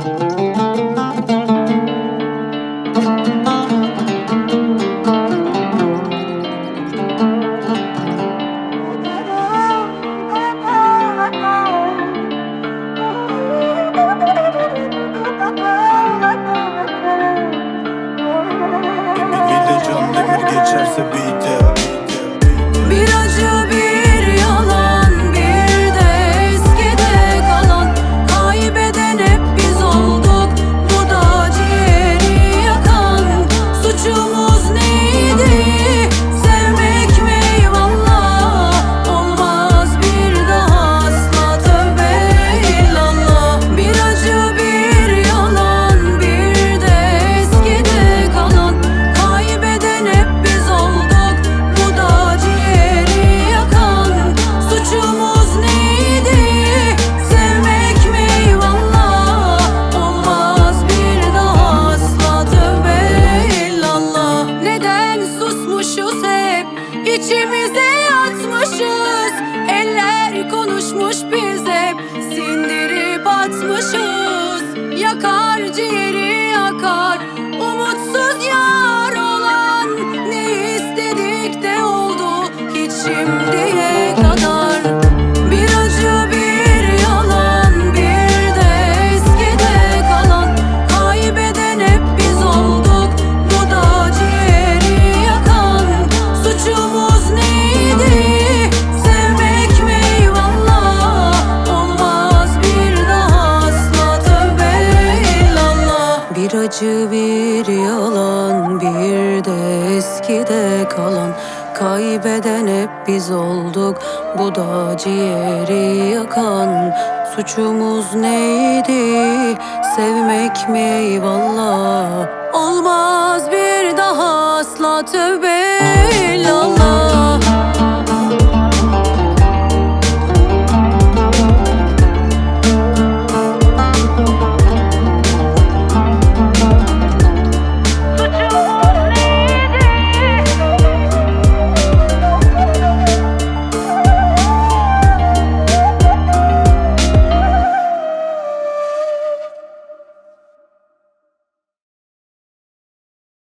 Gemiyle can demir geçerse beat'e. Bir acı bir yalan, bir de eskide kalan. Kaybeden hep biz olduk, bu da ciğeri yakan. Suçumuz neydi? Sevmek mi eyvallah? Olmaz bir daha asla, tövbe illallah. Bir acı bir yalan, bir de eskide kalan. Kaybeden hep biz olduk, bu da ciğeri yakan. Suçumuz neydi? Sevmek mi eyvallah? Olmaz bir daha asla, tövbe illallah. Neden susmuşuz hep, içimize yatmışız. Eller konuşmuş, biz hep sindirip atmışız. Yakar ciğeri yakar, umutsuz yar olan. Ne istedik de oldu hiç şimdiye kadar. Bir acı bir yalan, bir de eskide kalan. Kaybeden hep biz olduk, bu da ciğeri yakan. Suçumuz neydi? Sevmek mi eyvallah? Olmaz bir daha asla, tövbe illallah. Bir acı bir yalan, bir de eskide kalan. Kaybeden hep biz olduk, bu da ciğeri yakan. Suçumuz neydi? Sevmek mi eyvallah? Olmaz bir daha asla, tövbe illallah.